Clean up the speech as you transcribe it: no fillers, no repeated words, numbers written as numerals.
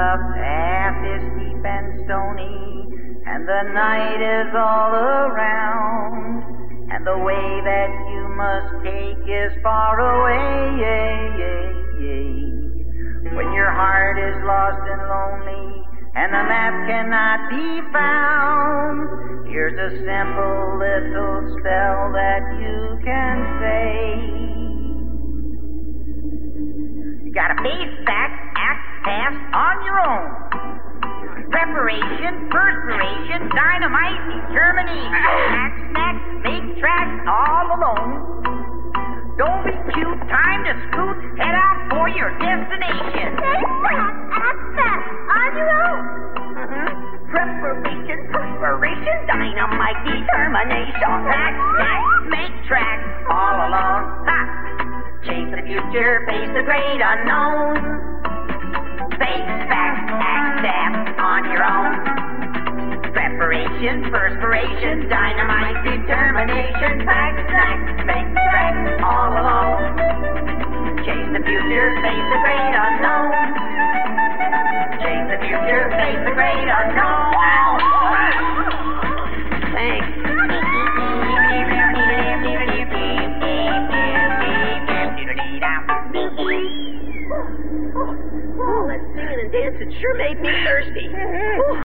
path is steep and stony, and the night is all around, and the way that you must take is far away. When your heart is lost and lonely, and the map cannot be found, here's a simple little spell that you can say. You gotta face back, act fast on your own. Preparation, perspiration, dynamite, determination. Act, snack, make tracks all alone. Don't be cute, time to scoot, head out for your destination. Face back, act fast on your own. Preparation, perspiration, dynamite, determination. Act, snack, make tracks all alone. Ha! Chase the future, face the great unknown. Face back, act fast on your own. Preparation, perspiration, dynamite, determination. Pack, snack, make tracks all alone. Chase the future, face the great unknown. Chase the future, face the great unknown. Thanks. Oh, that singing and dancing sure made me thirsty.